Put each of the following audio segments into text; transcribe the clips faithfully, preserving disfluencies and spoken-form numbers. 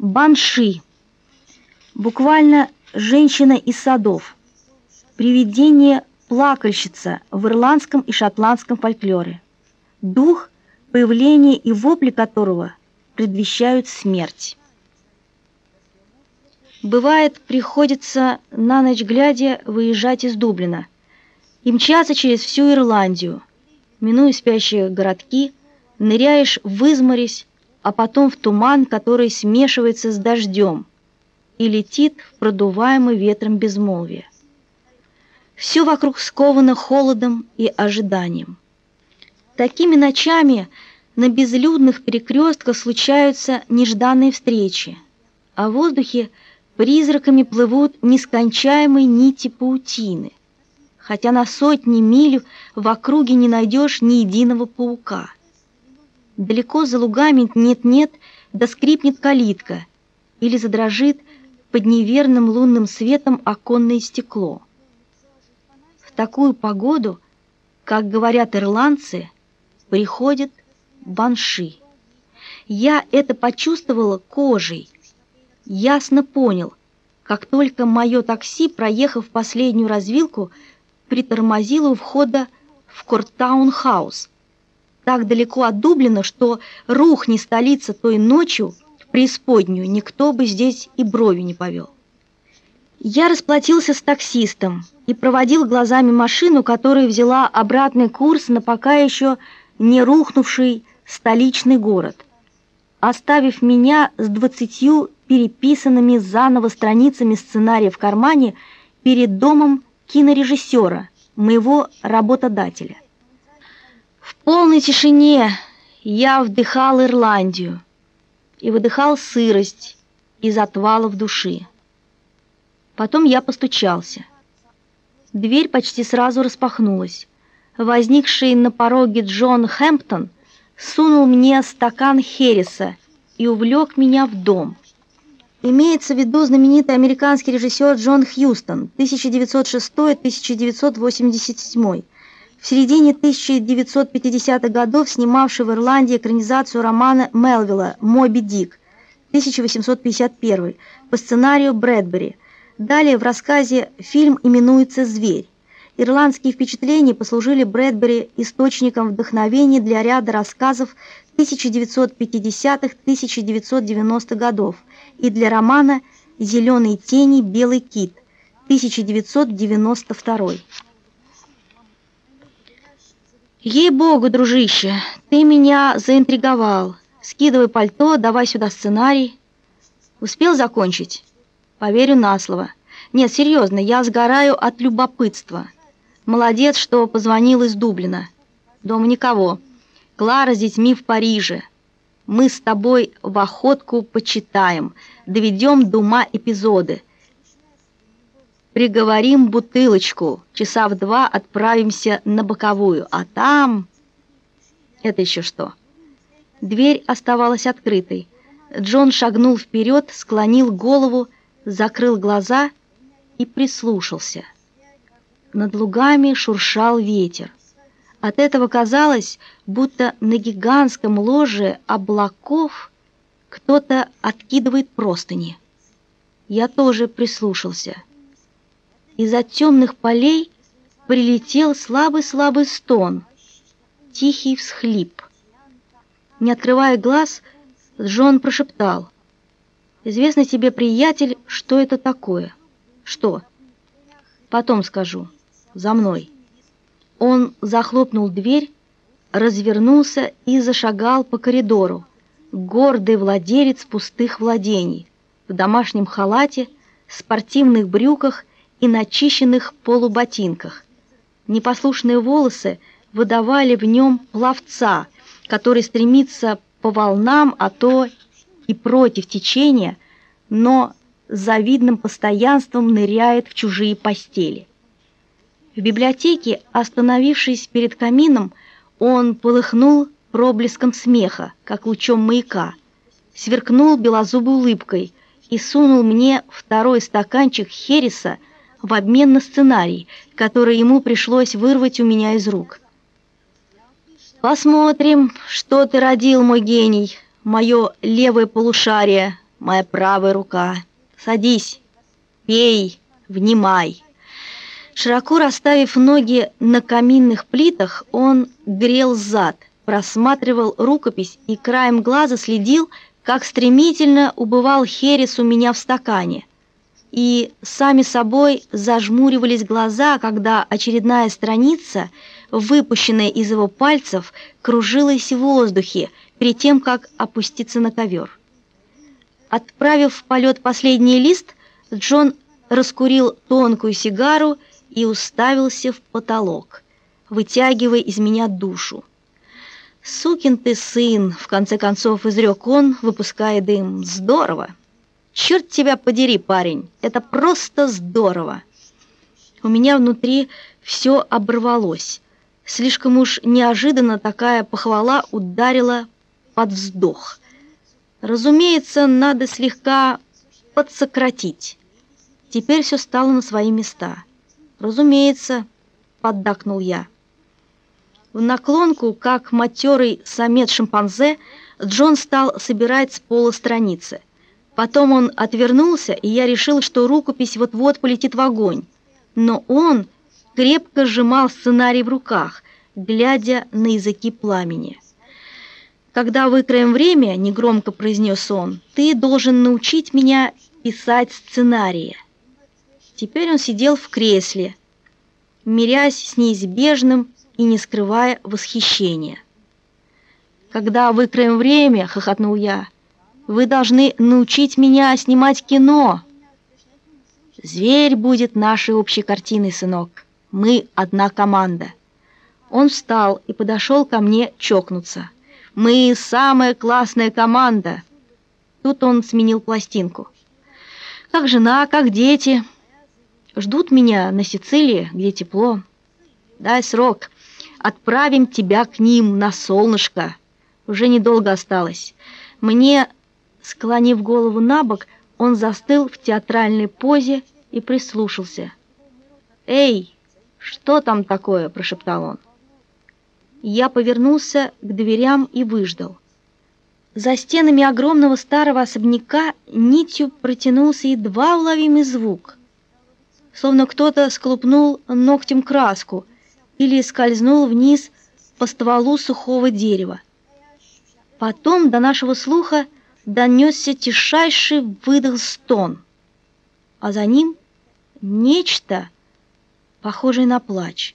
Банши. Буквально женщина из садов. Привидение-плакальщица в ирландском и шотландском фольклоре. Дух, появление и вопли которого предвещают смерть. Бывает, приходится на ночь глядя выезжать из Дублина и мчаться через всю Ирландию, минуя спящие городки, ныряешь в изморозь, а потом в туман, который смешивается с дождем и летит в продуваемый ветром безмолвие. Все вокруг сковано холодом и ожиданием. Такими ночами на безлюдных перекрестках случаются нежданные встречи, а в воздухе призраками плывут нескончаемые нити паутины, хотя на сотни миль в округе не найдешь ни единого паука. Далеко за лугами нет-нет, да скрипнет калитка или задрожит под неверным лунным светом оконное стекло. В такую погоду, как говорят ирландцы, приходит банши. Я это почувствовала кожей. Ясно понял, как только мое такси, проехав последнюю развилку, притормозило у входа в Корттаун-хаус. Так далеко от Дублина, что рухни столица той ночью в преисподнюю, никто бы здесь и брови не повел. Я расплатился с таксистом и проводил глазами машину, которая взяла обратный курс на пока еще не рухнувший столичный город, оставив меня с двадцатью переписанными заново страницами сценария в кармане перед домом кинорежиссера, моего работодателя. В полной тишине я вдыхал Ирландию и выдыхал сырость из отвалов души. Потом я постучался. Дверь почти сразу распахнулась. Возникший на пороге Джон Хэмптон сунул мне стакан Хереса и увлек меня в дом. Имеется в виду знаменитый американский режиссер Джон Хьюстон, тысяча девятьсот шестой — тысяча девятьсот восемьдесят седьмой. В середине тысяча девятьсот пятидесятых годов снимавший в Ирландии экранизацию романа Мелвилла «Моби Дик» тысяча восемьсот пятьдесят первый по сценарию Брэдбери. Далее в рассказе фильм именуется «Зверь». Ирландские впечатления послужили Брэдбери источником вдохновения для ряда рассказов тысяча девятьсот пятидесятых — тысяча девятьсот девяностых годов и для романа «Зеленые тени. Белый кит» тысяча девятьсот девяносто второй. Ей-богу, дружище, ты меня заинтриговал. Скидывай пальто, давай сюда сценарий. Успел закончить? Поверю на слово. Нет, серьезно, я сгораю от любопытства. Молодец, что позвонил из Дублина. Дома никого. Клара с детьми в Париже. Мы с тобой в охотку почитаем, доведем до ума эпизоды. Приговорим бутылочку, часа в два отправимся на боковую, а там... Это еще что? Дверь оставалась открытой. Джон шагнул вперед, склонил голову, закрыл глаза и прислушался. Над лугами шуршал ветер. От этого казалось, будто на гигантском ложе облаков кто-то откидывает простыни. Я тоже прислушался. Из-за темных полей прилетел слабый-слабый стон, тихий всхлип. Не открывая глаз, Джон прошептал: «Известно тебе, приятель, что это такое?» «Что?» «Потом скажу. За мной». Он захлопнул дверь, развернулся и зашагал по коридору, гордый владелец пустых владений, в домашнем халате, спортивных брюках и начищенных полуботинках. Непослушные волосы выдавали в нем пловца, который стремится по волнам, а то и против течения, но с завидным постоянством ныряет в чужие постели. В библиотеке, остановившись перед камином, он полыхнул проблеском смеха, как лучом маяка, сверкнул белозубой улыбкой и сунул мне второй стаканчик Хереса в обмен на сценарий, который ему пришлось вырвать у меня из рук. «Посмотрим, что ты родил, мой гений, мое левое полушарие», моя правая рука. Садись, пей, внимай». Широко расставив ноги на каминных плитах, он грел зад, просматривал рукопись и краем глаза следил, как стремительно убывал херес у меня в стакане. И сами собой зажмуривались глаза, когда очередная страница, выпущенная из его пальцев, кружилась в воздухе перед тем, как опуститься на ковер. Отправив в полет последний лист, Джон раскурил тонкую сигару и уставился в потолок, вытягивая из меня душу. «Сукин ты сын!» — в конце концов изрек он, выпуская дым. «Здорово! Черт тебя подери, парень! Это просто здорово!» У меня внутри все оборвалось. Слишком уж неожиданно такая похвала ударила под вздох. Разумеется, надо слегка подсократить. Теперь все стало на свои места. «Разумеется», — поддакнул я. В наклонку, как матерый самец-шимпанзе, Джон стал собирать с пола страницы. Потом он отвернулся, и я решил, что рукопись вот-вот полетит в огонь. Но он крепко сжимал сценарий в руках, глядя на языки пламени. «Когда выкроем время, — негромко произнес он, — ты должен научить меня писать сценарии». Теперь он сидел в кресле, мирясь с неизбежным и не скрывая восхищения. «Когда выкроем время, — хохотнул я, — вы должны научить меня снимать кино». «Зверь будет нашей общей картиной, сынок. Мы одна команда». Он встал и подошел ко мне чокнуться. «Мы самая классная команда». Тут он сменил пластинку. «Как жена, как дети?» «Ждут меня на Сицилии, где тепло». «Дай срок. Отправим тебя к ним на солнышко. Уже недолго осталось». Мне, склонив голову на бок, он застыл в театральной позе и прислушался. «Эй, что там такое?» – прошептал он. Я повернулся к дверям и выждал. За стенами огромного старого особняка нитью протянулся едва уловимый звук, словно кто-то сколупнул ногтем краску или скользнул вниз по стволу сухого дерева. Потом до нашего слуха донесся тишайший выдох-стон, а за ним нечто, похожее на плач.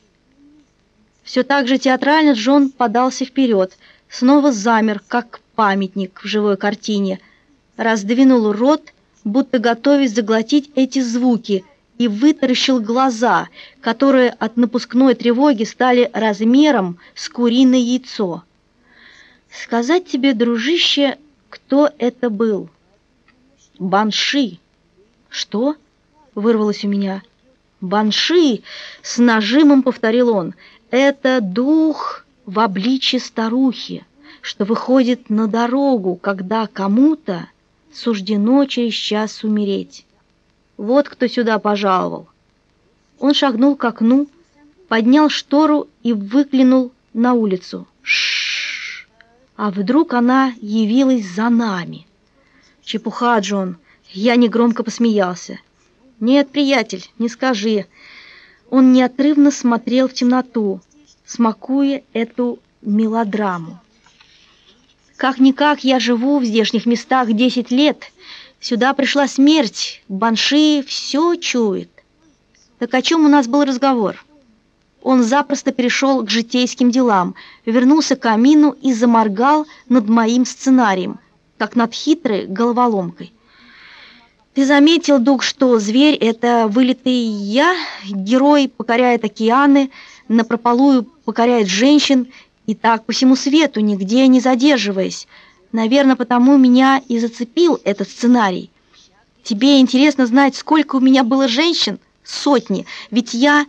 Все так же театрально Джон подался вперед, снова замер, как памятник в живой картине, раздвинул рот, будто готовясь заглотить эти звуки, и вытаращил глаза, которые от напускной тревоги стали размером с куриное яйцо. «Сказать тебе, дружище, кто это был?» «Банши». «Что?» — вырвалось у меня. «Банши!» — с нажимом повторил он. «Это дух в обличье старухи, что выходит на дорогу, когда кому-то суждено через час умереть. Вот кто сюда пожаловал». Он шагнул к окну, поднял штору и выглянул на улицу. Шш! А вдруг она явилась за нами? «Чепуха, Джон!» Я негромко посмеялся. «Нет, приятель, не скажи». Он неотрывно смотрел в темноту, смакуя эту мелодраму. «Как-никак я живу в здешних местах десять лет. Сюда пришла смерть, Банши все чует». Так о чем у нас был разговор? Он запросто перешел к житейским делам, вернулся к камину и заморгал над моим сценарием, как над хитрой головоломкой. «Ты заметил, Дуг, что зверь — это вылитый я? Герой покоряет океаны, напропалую покоряет женщин, и так по всему свету, нигде не задерживаясь. Наверное, потому меня и зацепил этот сценарий. Тебе интересно знать, сколько у меня было женщин? Сотни. Ведь я...»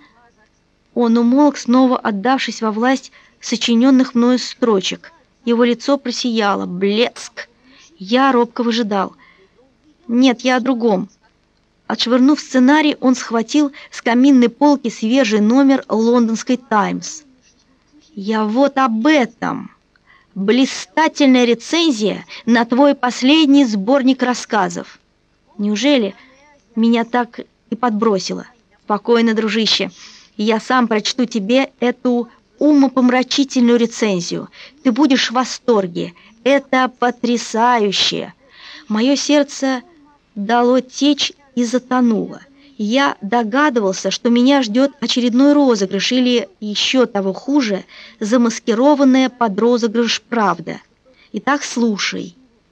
Он умолк, снова отдавшись во власть сочиненных мною строчек. Его лицо просияло. Блеск! Я робко выжидал. «Нет, я о другом». Отшвырнув сценарий, он схватил с каминной полки свежий номер лондонской «Таймс». «Я вот об этом!» блистательная рецензия на твой последний сборник рассказов. Неужели меня так и подбросило? Спокойно, дружище, я сам прочту тебе эту умопомрачительную рецензию. Ты будешь в восторге. Это потрясающе. Мое сердце дало течь и затонуло. Я догадывался, что меня ждет очередной розыгрыш или, еще того хуже, замаскированная под розыгрыш правда. Итак, слушай.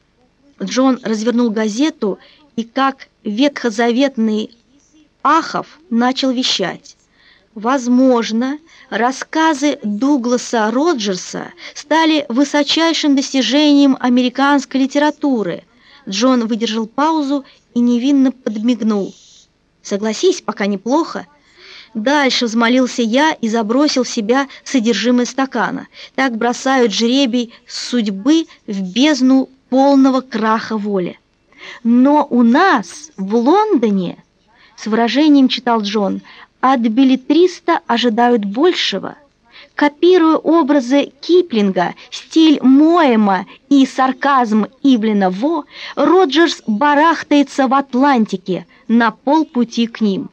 Джон развернул газету и, как ветхозаветный Ахав, начал вещать. Возможно, рассказы Дугласа Роджерса стали высочайшим достижением американской литературы. Джон выдержал паузу и невинно подмигнул. Согласись, пока неплохо. Дальше взмолился я и забросил в себя содержимое стакана. Так бросают жребий судьбы в бездну полного краха воли. Но у нас в Лондоне, с выражением читал Джон, от беллетриста ожидают большего. Копируя образы Киплинга, стиль Моэма и сарказм Ивлена Во, Роджерс барахтается в Атлантике на полпути к ним.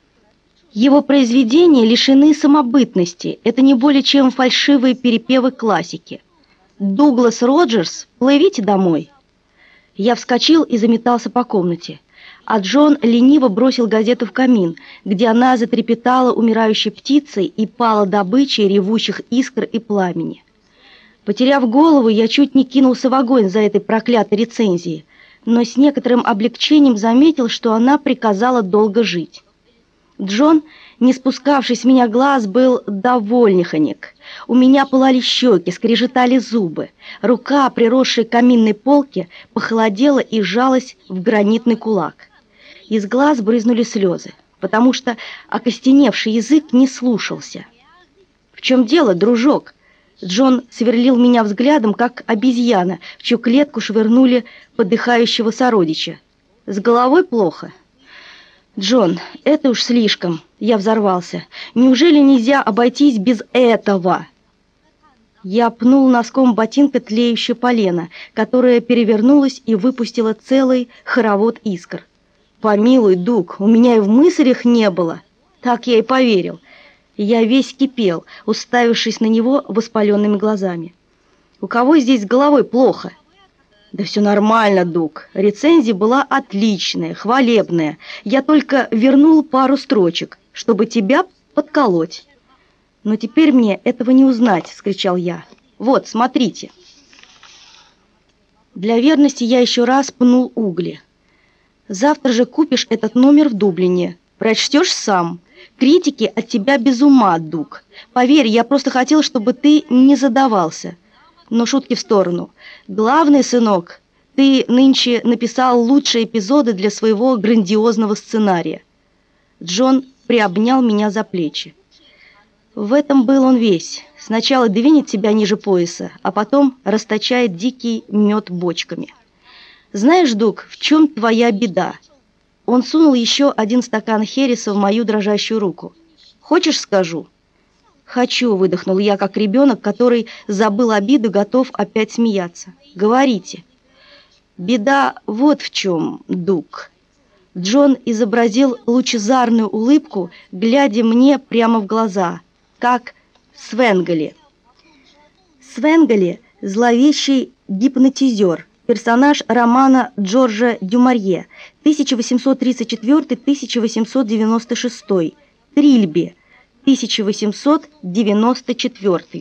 Его произведения лишены самобытности, это не более чем фальшивые перепевы классики. Дуглас Роджерс, плывите домой. Я вскочил и заметался по комнате, а Джон лениво бросил газету в камин, где она затрепетала умирающей птицей и пала добычей ревущих искр и пламени. Потеряв голову, я чуть не кинулся в огонь за этой проклятой рецензией, но с некоторым облегчением заметил, что она приказала долго жить. Джон, не спускавший с меня глаз, был довольнеханик. У меня пылали щеки, скрежетали зубы. Рука, приросшая к каминной полке, похолодела и сжалась в гранитный кулак. Из глаз брызнули слезы, потому что окостеневший язык не слушался. «В чем дело, дружок?» Джон сверлил меня взглядом, как обезьяна, в чью клетку швырнули подыхающего сородича. «С головой плохо?» «Джон, это уж слишком!» Я взорвался. «Неужели нельзя обойтись без этого?» Я пнул носком ботинка тлеющее полено, которое перевернулось и выпустило целый хоровод искр. «Помилуй, Дуг, у меня и в мыслях не было!» Так я и поверил. Я весь кипел, уставившись на него воспаленными глазами. «У кого здесь с головой плохо?» «Да все нормально, Дуг. Рецензия была отличная, хвалебная. Я только вернул пару строчек, чтобы тебя подколоть». «Но теперь мне этого не узнать», — вскричал я. «Вот, смотрите». Для верности я еще раз пнул угли. «Завтра же купишь этот номер в Дублине. Прочтешь сам. Критики от тебя без ума, Дуг. Поверь, я просто хотел, чтобы ты не задавался». Но шутки в сторону. Главное, сынок, ты нынче написал лучшие эпизоды для своего грандиозного сценария. Джон приобнял меня за плечи. В этом был он весь. Сначала двинет тебя ниже пояса, а потом расточает дикий мед бочками. Знаешь, Дуг, в чем твоя беда? Он сунул еще один стакан хереса в мою дрожащую руку. Хочешь, скажу? «Хочу», — выдохнул я, как ребенок, который забыл обиду, готов опять смеяться. «Говорите». «Беда вот в чем, Дуг». Джон изобразил лучезарную улыбку, глядя мне прямо в глаза, как Свенгали. Свенгали — зловещий гипнотизер, персонаж романа Джорджа Дюмарье, тысяча восемьсот тридцать четвёртый — тысяча восемьсот девяносто шестой, Трильби, тысяча восемьсот девяносто четвёртый.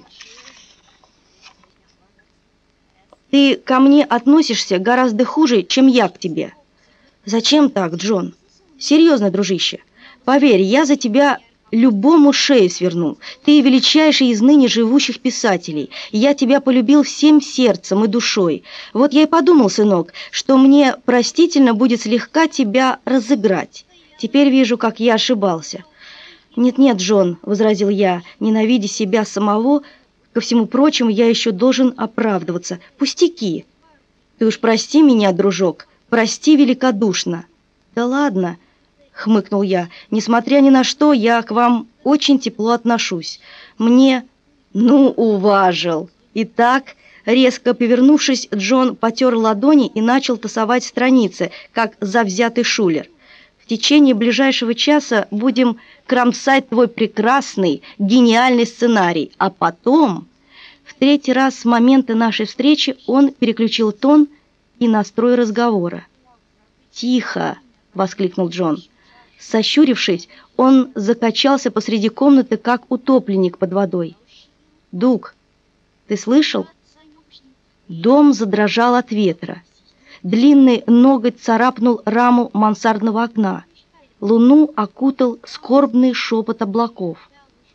Ты ко мне относишься гораздо хуже, чем я к тебе. Зачем так, Джон? Серьезно, дружище. Поверь, я за тебя любому шею сверну. Ты величайший из ныне живущих писателей. Я тебя полюбил всем сердцем и душой. Вот я и подумал, сынок, что мне простительно будет слегка тебя разыграть. Теперь вижу, как я ошибался. «Нет-нет, Джон», — возразил я, ненавидя себя самого, ко всему прочему, я еще должен оправдываться. «Пустяки». «Ты уж прости меня, дружок, прости великодушно». «Да ладно», — хмыкнул я, — «несмотря ни на что, я к вам очень тепло отношусь. Мне...» «Ну, уважил. Итак, Резко повернувшись, Джон потер ладони и начал тасовать страницы, как завзятый шулер. В течение ближайшего часа будем кромсать твой прекрасный, гениальный сценарий, а потом... В третий раз с момента нашей встречи он переключил тон и настрой разговора. «Тихо!» — воскликнул Джон. Сощурившись, он закачался посреди комнаты, как утопленник под водой. «Дуг, ты слышал?» Дом задрожал от ветра. Длинный ноготь царапнул раму мансардного окна. Луну окутал скорбный шепот облаков.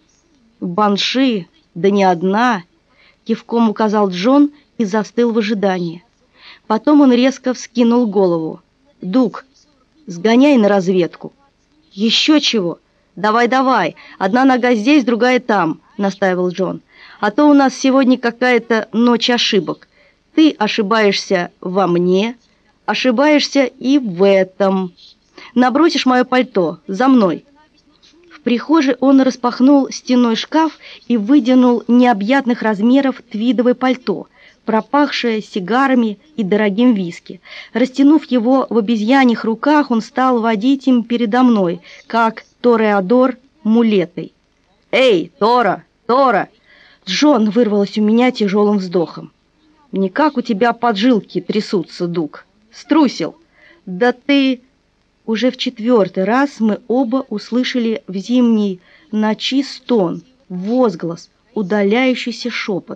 «Банши, да не одна!» — кивком указал Джон и застыл в ожидании. Потом он резко вскинул голову. «Дуг, сгоняй на разведку». «Еще чего? Давай-давай, одна нога здесь, другая там», — настаивал Джон. «А то у нас сегодня какая-то ночь ошибок. Ты ошибаешься во мне, ошибаешься и в этом. Набросишь мое пальто, за мной». В прихожей он распахнул стенной шкаф и выдернул необъятных размеров твидовое пальто, пропахшее сигарами и дорогим виски. Растянув его в обезьяньих руках, он стал водить им передо мной, как тореадор мулетой. «Эй, Тора, Тора!» Джон вырвалось у меня тяжелым вздохом. «Никак у тебя поджилки трясутся, Дуг. Струсил. Да ты...» Уже в четвертый раз мы оба услышали в зимней ночи стон, возглас, удаляющийся шепот.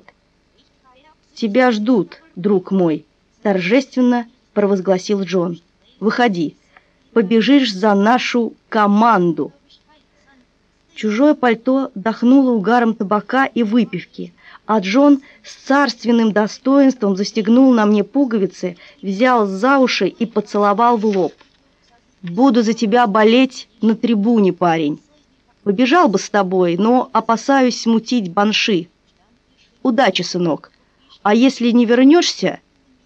«Тебя ждут, друг мой», — торжественно провозгласил Джон. «Выходи, побежишь за нашу команду». Чужое пальто дохнуло угаром табака и выпивки, а Джон с царственным достоинством застегнул на мне пуговицы, взял за уши и поцеловал в лоб. «Буду за тебя болеть на трибуне, парень. Побежал бы с тобой, но опасаюсь смутить банши. Удачи, сынок. А если не вернешься,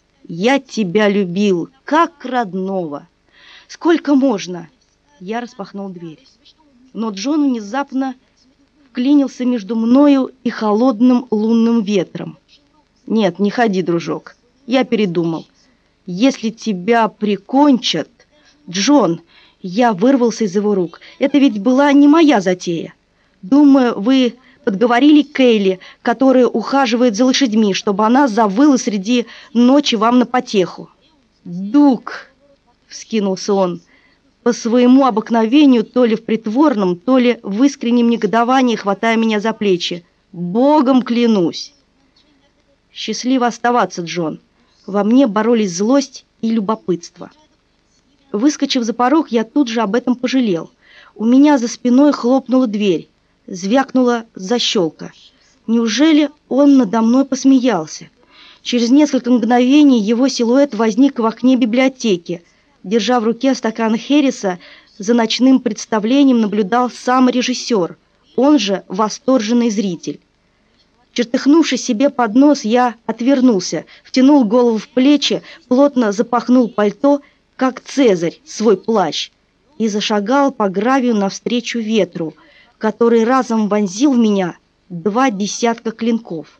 я тебя любил, как родного. Сколько можно?» Я распахнул дверь. Но Джон внезапно вклинился между мною и холодным лунным ветром. «Нет, не ходи, дружок. Я передумал. Если тебя прикончат...» «Джон!» Я вырвался из его рук. «Это ведь была не моя затея. Думаю, вы подговорили Кейли, которая ухаживает за лошадьми, чтобы она завыла среди ночи вам на потеху». «Дуг!» — вскинулся он. По своему обыкновению, то ли в притворном, то ли в искреннем негодовании, хватая меня за плечи. «Богом клянусь!» «Счастливо оставаться, Джон!» Во мне боролись злость и любопытство. Выскочив за порог, я тут же об этом пожалел. У меня за спиной хлопнула дверь, звякнула защелка. Неужели он надо мной посмеялся? Через несколько мгновений его силуэт возник в окне библиотеки. Держа в руке стакан Хереса, за ночным представлением наблюдал сам режиссер, он же восторженный зритель. Чертыхнувшись себе под нос, я отвернулся, втянул голову в плечи, плотно запахнул пальто, как Цезарь, свой плащ, и зашагал по гравию навстречу ветру, который разом вонзил в меня два десятка клинков.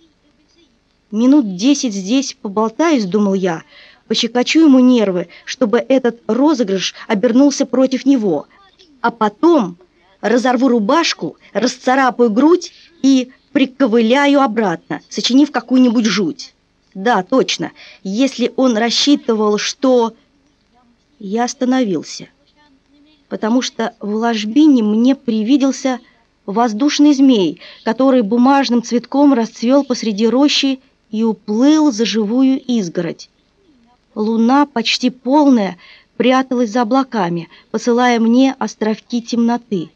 «Минут десять здесь поболтаюсь», — думал я, — пощекочу ему нервы, чтобы этот розыгрыш обернулся против него, а потом разорву рубашку, расцарапаю грудь и приковыляю обратно, сочинив какую-нибудь жуть. Да, точно, если он рассчитывал, что... Я остановился, потому что в ложбине мне привиделся воздушный змей, который бумажным цветком расцвел посреди рощи и уплыл за живую изгородь. Луна, почти полная, пряталась за облаками, посылая мне островки темноты.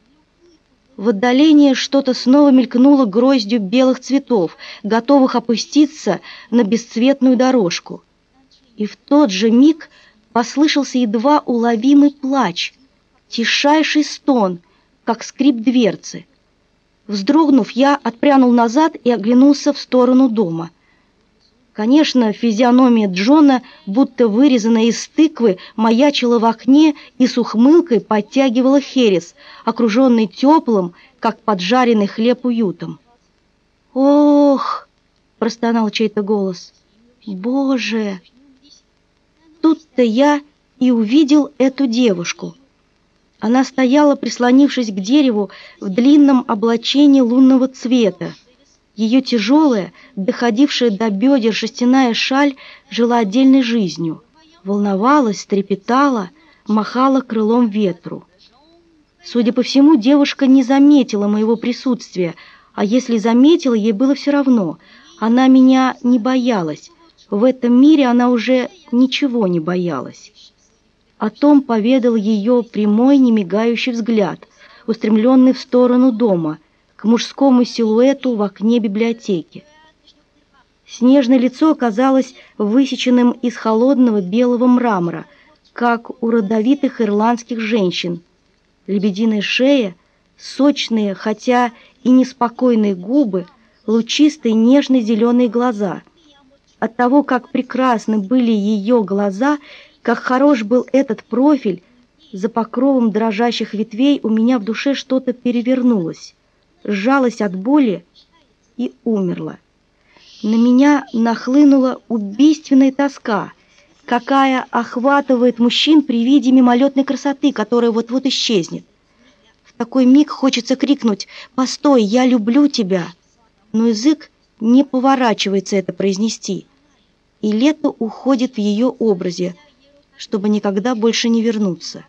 В отдалении что-то снова мелькнуло гроздью белых цветов, готовых опуститься на бесцветную дорожку. И в тот же миг послышался едва уловимый плач, тишайший стон, как скрип дверцы. Вздрогнув, я отпрянул назад и оглянулся в сторону дома. Конечно, физиономия Джона, будто вырезанная из тыквы, маячила в окне и с ухмылкой подтягивала херес, окруженный теплым, как поджаренный хлеб, уютом. «Ох!» — простонал чей-то голос. Боже! Тут-то я и увидел эту девушку. Она стояла, прислонившись к дереву в длинном облачении лунного цвета. Ее тяжелая, доходившая до бедер шерстяная шаль жила отдельной жизнью. Волновалась, трепетала, махала крылом ветру. Судя по всему, девушка не заметила моего присутствия, а если заметила, ей было все равно. Она меня не боялась. В этом мире она уже ничего не боялась. О том поведал ее прямой, немигающий взгляд, устремленный в сторону дома, к мужскому силуэту в окне библиотеки. Снежное лицо оказалось высеченным из холодного белого мрамора, как у родовитых ирландских женщин. Лебединая шея, сочные, хотя и неспокойные губы, лучистые нежные зеленые глаза. От того, как прекрасны были ее глаза, как хорош был этот профиль, за покровом дрожащих ветвей у меня в душе что-то перевернулось, сжалось от боли и умерло. На меня нахлынула убийственная тоска, какая охватывает мужчин при виде мимолетной красоты, которая вот-вот исчезнет. В такой миг хочется крикнуть: «Постой, я люблю тебя!» Но язык не поворачивается это произнести, и лето уходит в ее образе, чтобы никогда больше не вернуться.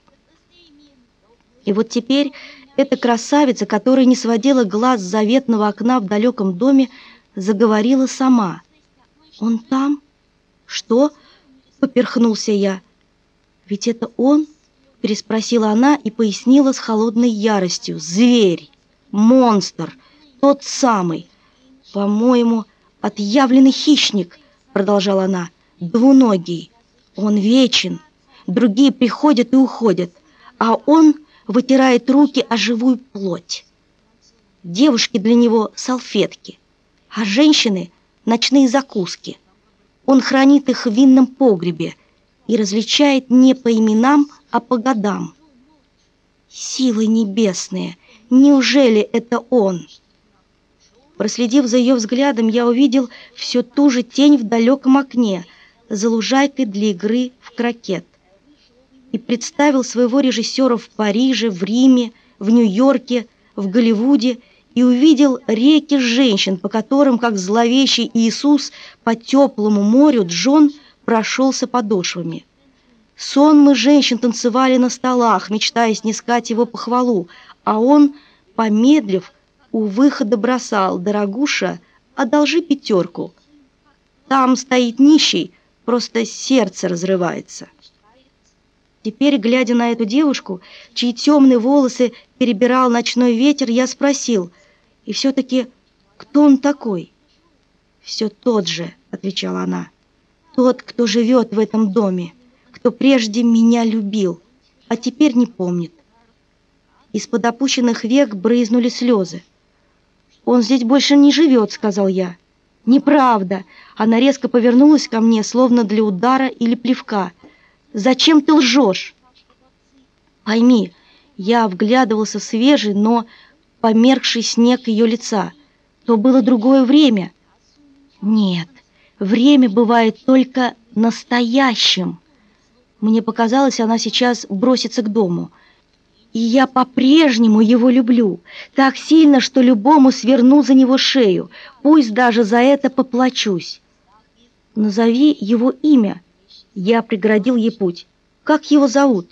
И вот теперь эта красавица, которая не сводила глаз с заветного окна в далеком доме, заговорила сама. «Он там? Что?» — поперхнулся я. «Ведь это он?» — переспросила она и пояснила с холодной яростью. «Зверь! Монстр! Тот самый! По-моему, отъявленный хищник!» — продолжала она. «Двуногий! Он вечен! Другие приходят и уходят, а он вытирает руки о живую плоть. Девушки для него — салфетки, а женщины — ночные закуски. Он хранит их в винном погребе и различает не по именам, а по годам. Силы небесные, неужели это он?» Проследив за ее взглядом, я увидел все ту же тень в далеком окне, за лужайкой для игры в крокет, и представил своего режиссера в Париже, в Риме, в Нью-Йорке, в Голливуде, и увидел реки женщин, по которым, как зловещий Иисус, по теплому морю Джон прошелся подошвами. Сонмы женщин танцевали на столах, мечтая снискать его похвалу, а он, помедлив, у выхода бросал: «Дорогуша, одолжи пятерку. Там стоит нищий, просто сердце разрывается». Теперь, глядя на эту девушку, чьи темные волосы перебирал ночной ветер, я спросил: «И все-таки кто он такой?» «Все тот же», — отвечала она, — «тот, кто живет в этом доме, кто прежде меня любил, а теперь не помнит». Из-под опущенных век брызнули слезы. «Он здесь больше не живет», — сказал я. «Неправда!» Она резко повернулась ко мне, словно для удара или плевка. «Зачем ты лжешь?» Пойми, я вглядывался в свежий, но померкший снег ее лица. То было другое время. Нет, время бывает только настоящим. Мне показалось, она сейчас бросится к дому. И я по-прежнему его люблю, так сильно, что любому сверну за него шею, пусть даже за это поплачусь. Назови его имя. Я преградил ей путь. Как его зовут?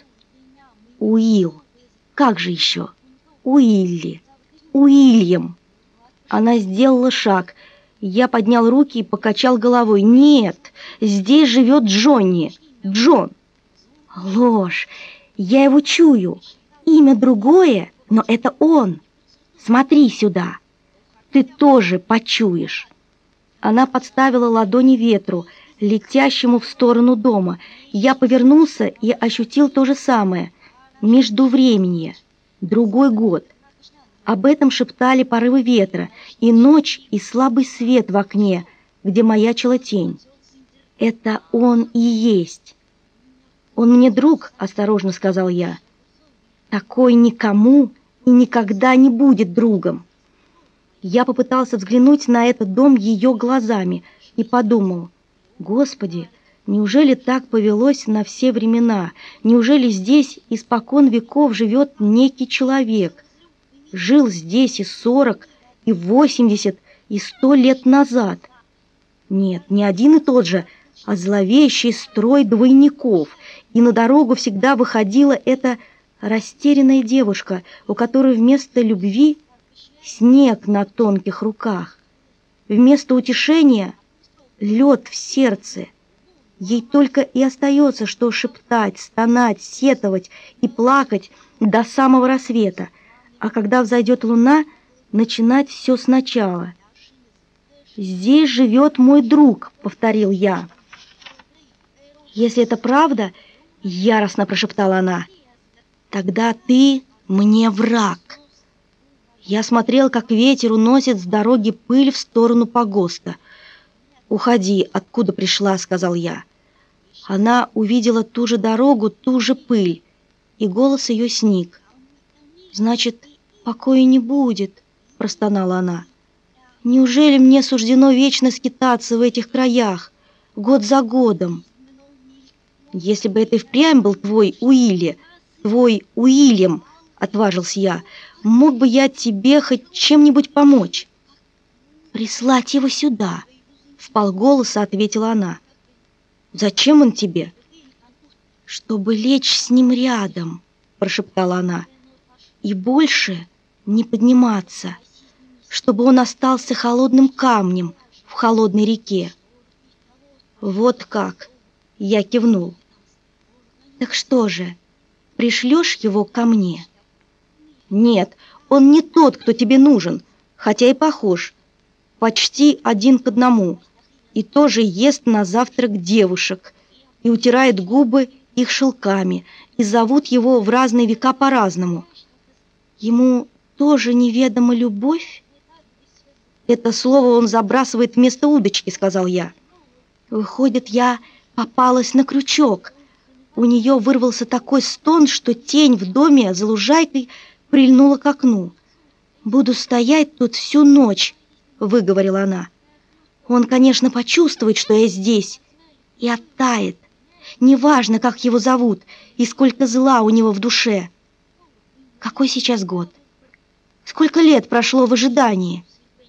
Уилл. Как же еще? Уилли. Уильям. Она сделала шаг. Я поднял руки и покачал головой. Нет, здесь живет Джонни. Джон. Ложь. Я его чую. Имя другое, но это он. Смотри сюда. Ты тоже почуешь. Она подставила ладони ветру, летящему в сторону дома. Я повернулся и ощутил то же самое. Междувременье. Другой год. Об этом шептали порывы ветра, и ночь, и слабый свет в окне, где маячила тень. Это он и есть. «Он мне друг», — осторожно сказал я. «Такой никому и никогда не будет другом». Я попытался взглянуть на этот дом ее глазами и подумал: Господи, неужели так повелось на все времена? Неужели здесь испокон веков живет некий человек? Жил здесь и сорок, и восемьдесят, и сто лет назад. Нет, не один и тот же, а зловещий строй двойников. И на дорогу всегда выходила эта растерянная девушка, у которой вместо любви снег на тонких руках, вместо утешения лед в сердце. Ей только и остается, что шептать, стонать, сетовать и плакать до самого рассвета, а когда взойдет луна, начинать все сначала. «Здесь живет мой друг», — повторил я. «Если это правда, — яростно прошептала она, — тогда ты мне враг». Я смотрел, как ветер уносит с дороги пыль в сторону погоста. «Уходи, откуда пришла», — сказал я. Она увидела ту же дорогу, ту же пыль, и голос ее сник. «Значит, покоя не будет», — простонала она. «Неужели мне суждено вечно скитаться в этих краях, год за годом?» «Если бы это и впрямь был твой Уилли, твой Уильям», — отважился я, — «мог бы я тебе хоть чем-нибудь помочь?» «Прислать его сюда», — вполголоса ответила она. «Зачем он тебе?» «Чтобы лечь с ним рядом», — прошептала она, — «и больше не подниматься, чтобы он остался холодным камнем в холодной реке». «Вот как!» — я кивнул. «Так что же, пришлешь его ко мне?» «Нет, он не тот, кто тебе нужен, хотя и похож, почти один к одному, и тоже ест на завтрак девушек, и утирает губы их шелками, и зовут его в разные века по-разному. Ему тоже неведома любовь?» «Это слово он забрасывает вместо удочки», — сказал я. «Выходит, я попалась на крючок». У нее вырвался такой стон, что тень в доме за лужайкой прильнула к окну. «Буду стоять тут всю ночь», — выговорила она. «Он, конечно, почувствует, что я здесь, и оттает. Неважно, как его зовут и сколько зла у него в душе. Какой сейчас год? Сколько лет прошло в ожидании?»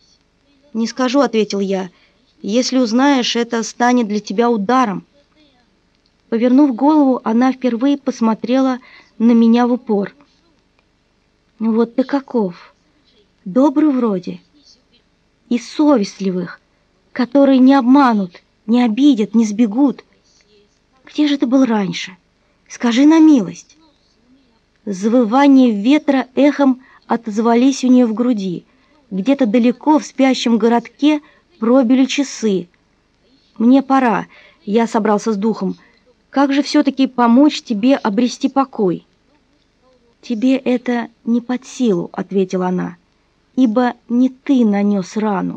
«Не скажу», — ответил я. «Если узнаешь, это станет для тебя ударом». Повернув голову, она впервые посмотрела на меня в упор. «Вот ты каков! Добрый вроде, и совестливых, которые не обманут, не обидят, не сбегут. Где же ты был раньше? Скажи на милость». Завывания ветра эхом отозвались у нее в груди. Где-то далеко в спящем городке пробили часы. «Мне пора», — я собрался с духом. «Как же все-таки помочь тебе обрести покой?» «Тебе это не под силу», — ответила она, «ибо не ты нанес рану».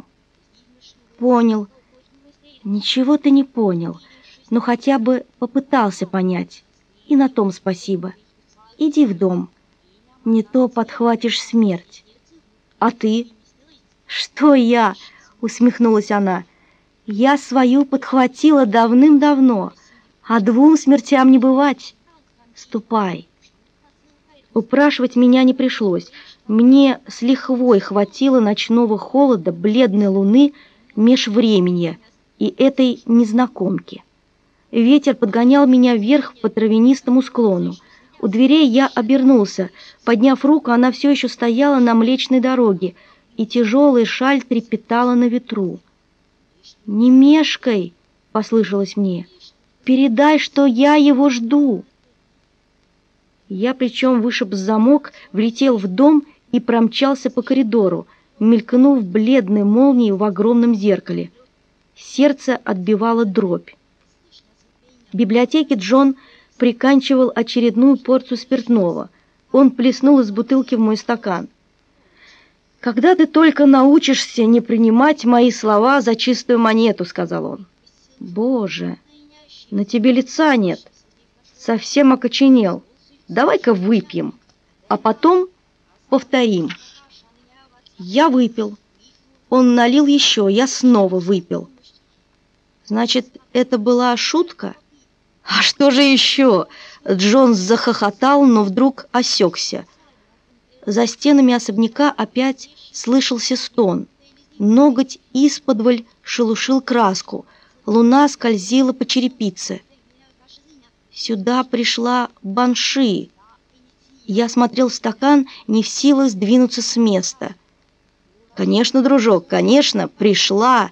«Понял». «Ничего ты не понял, но хотя бы попытался понять, и на том спасибо. Иди в дом, не то подхватишь смерть». «А ты?» «Что я?» — усмехнулась она. «Я свою подхватила давным-давно, а двум смертям не бывать. Ступай». Упрашивать меня не пришлось. Мне с лихвой хватило ночного холода, бледной луны, межвременья и этой незнакомки. Ветер подгонял меня вверх по травянистому склону. У дверей я обернулся. Подняв руку, она все еще стояла на Млечной дороге, и тяжелая шаль трепетала на ветру. «Не мешкай!» — послышалось мне. «Передай, что я его жду!» Я плечом вышиб замок, влетел в дом и промчался по коридору, мелькнув бледной молнией в огромном зеркале. Сердце отбивало дробь. В библиотеке Джон приканчивал очередную порцию спиртного. Он плеснул из бутылки в мой стакан. «Когда ты только научишься не принимать мои слова за чистую монету», — сказал он. «Боже, на тебе лица нет, совсем окоченел. Давай-ка выпьем, а потом повторим». Я выпил. Он налил еще, я снова выпил. Значит, это была шутка? А что же еще? Джон захохотал, но вдруг осекся. За стенами особняка опять слышался стон. Ноготь исподволь шелушил краску. Луна скользила по черепице. Сюда пришла банши. Я смотрел в стакан, не в силах сдвинуться с места. «Конечно, дружок, конечно, пришла!»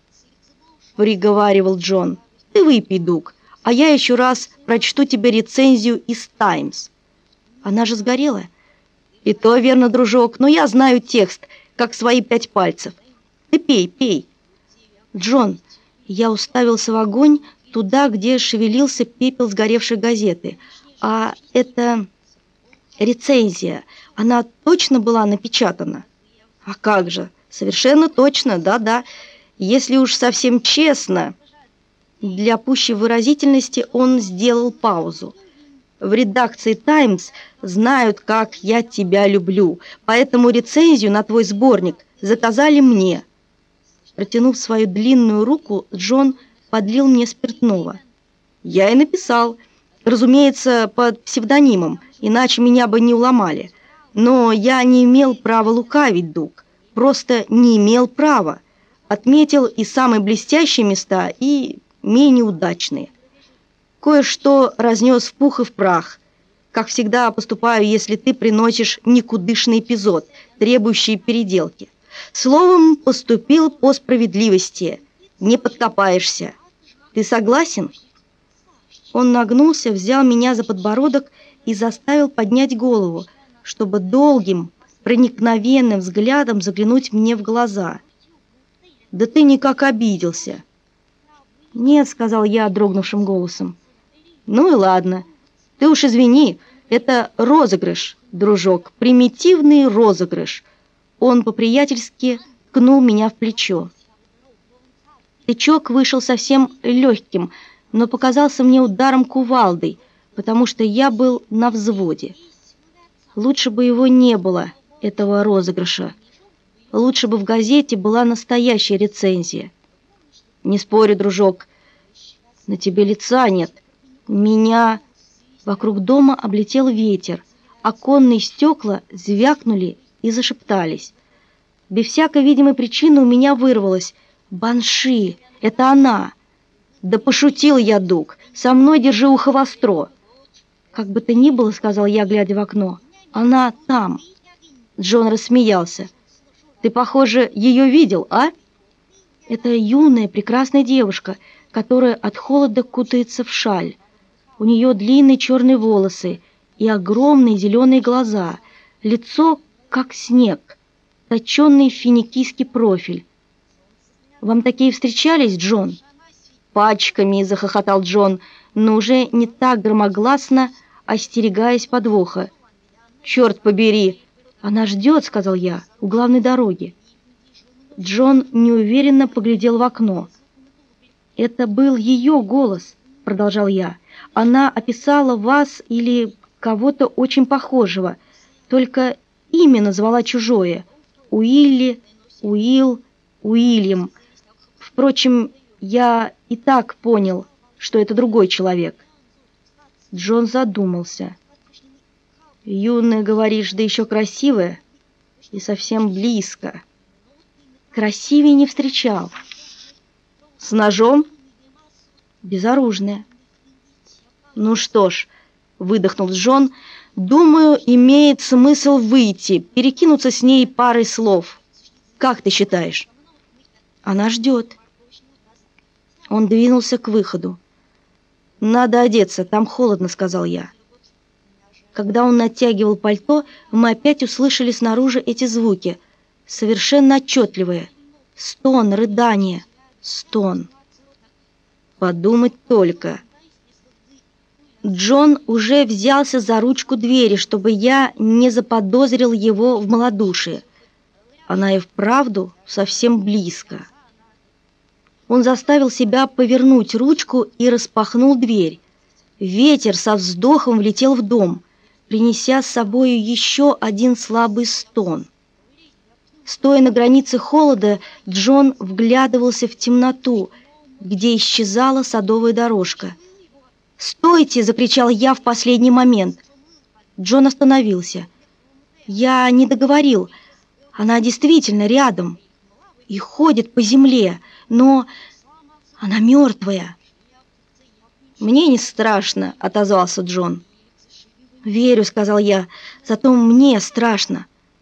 — приговаривал Джон. «Ты выпей, Дуг, а я еще раз прочту тебе рецензию из «Таймс». Она же сгорела. И то верно, дружок, но я знаю текст, как свои пять пальцев. Ты пей, пей. Джон, я уставился в огонь туда, где шевелился пепел сгоревшей газеты. А это рецензия, она точно была напечатана? А как же, совершенно точно, да-да. Если уж совсем честно... Для пущей выразительности он сделал паузу. В редакции «Таймс» знают, как я тебя люблю, поэтому рецензию на твой сборник заказали мне. Протянув свою длинную руку, Джон подлил мне спиртного. Я и написал, разумеется, под псевдонимом, иначе меня бы не уломали. Но я не имел права лукавить, Дуг, просто не имел права. Отметил и самые блестящие места, и менее удачные. Кое-что разнес в пух и в прах. Как всегда поступаю, если ты приносишь никудышный эпизод, требующий переделки. Словом, поступил по справедливости. Не подкопаешься. Ты согласен? Он нагнулся, взял меня за подбородок и заставил поднять голову, чтобы долгим, проникновенным взглядом заглянуть мне в глаза. Да ты никак обиделся. «Нет», — сказал я дрогнувшим голосом. «Ну и ладно. Ты уж извини, это розыгрыш, дружок, примитивный розыгрыш». Он по-приятельски ткнул меня в плечо. Тычок вышел совсем легким, но показался мне ударом кувалдой, потому что я был на взводе. Лучше бы его не было, этого розыгрыша. Лучше бы в газете была настоящая рецензия. Не спорю, дружок, на тебе лица нет. Меня... Вокруг дома облетел ветер, оконные стекла звякнули и зашептались. Без всякой видимой причины у меня вырвалось: «Банши, это она!» «Да пошутил я, Дуг, со мной держи ухо востро!» «Как бы то ни было, — сказал я, глядя в окно, — она там!» Джон рассмеялся. «Ты, похоже, ее видел, а?» Это юная, прекрасная девушка, которая от холода кутается в шаль. У нее длинные черные волосы и огромные зеленые глаза, лицо как снег, точенный финикийский профиль. «Вам такие встречались, Джон?» «Пачками», — захохотал Джон, но уже не так громогласно, остерегаясь подвоха. «Черт побери!» «Она ждет», — сказал я, — «у главной дороги». Джон неуверенно поглядел в окно. «Это был ее голос», — продолжал я. «Она описала вас или кого-то очень похожего, только имя назвала чужое. Уилли, Уилл, Уильям. Впрочем, я и так понял, что это другой человек». Джон задумался. «Юная, говоришь, да еще красивая и совсем близко». «Красивее не встречал». «С ножом?» «Безоружная». «Ну что ж», — выдохнул Джон, — «думаю, имеет смысл выйти, перекинуться с ней парой слов. Как ты считаешь?» «Она ждет». Он двинулся к выходу. «Надо одеться, там холодно», — сказал я. Когда он натягивал пальто, мы опять услышали снаружи эти звуки, совершенно отчетливые. Стон, рыдание, стон. Подумать только. Джон уже взялся за ручку двери, чтобы я не заподозрил его в малодушии. Она и вправду совсем близко. Он заставил себя повернуть ручку и распахнул дверь. Ветер со вздохом влетел в дом, принеся с собой еще один слабый стон. Стоя на границе холода, Джон вглядывался в темноту, где исчезала садовая дорожка. «Стойте!» — закричал я в последний момент. Джон остановился. Я не договорил. Она действительно рядом и ходит по земле, но она мертвая. «Мне не страшно», — отозвался Джон. «Верю», — сказал я, — «зато мне страшно.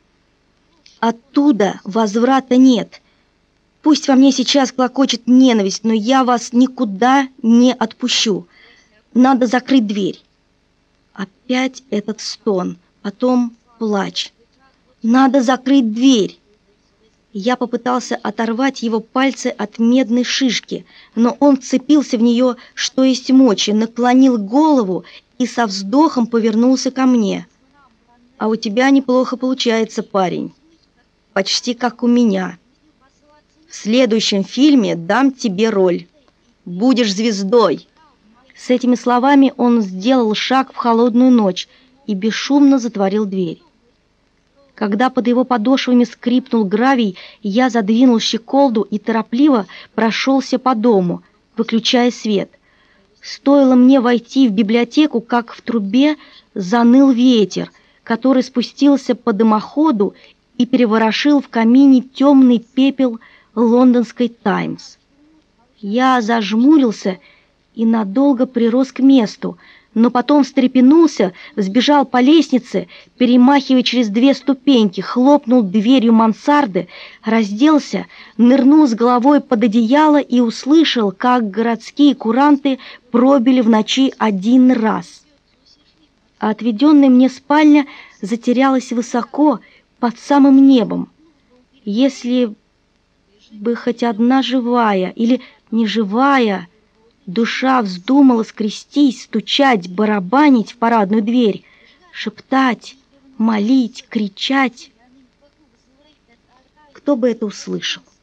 Оттуда возврата нет. Пусть во мне сейчас клокочет ненависть, но я вас никуда не отпущу. Надо закрыть дверь». Опять этот стон, потом плач. «Надо закрыть дверь». Я попытался оторвать его пальцы от медной шишки, но он вцепился в нее, что есть мочи, наклонил голову и со вздохом повернулся ко мне. «А у тебя неплохо получается, парень. Почти как у меня. В следующем фильме дам тебе роль. Будешь звездой». С этими словами он сделал шаг в холодную ночь и бесшумно затворил дверь. Когда под его подошвами скрипнул гравий, я задвинул щеколду и торопливо прошелся по дому, выключая свет. Стоило мне войти в библиотеку, как в трубе заныл ветер, который спустился по дымоходу и переворошил в камине темный пепел лондонской «Таймс». Я зажмурился и надолго прирос к месту, но потом встрепенулся, взбежал по лестнице, перемахивая через две ступеньки, хлопнул дверью мансарды, разделся, нырнул с головой под одеяло и услышал, как городские куранты пробили в ночи один раз. А отведенная мне спальня затерялась высоко, под самым небом. Если бы хоть одна живая или неживая душа вздумала скрестись, стучать, барабанить в парадную дверь, шептать, молить, кричать, кто бы это услышал?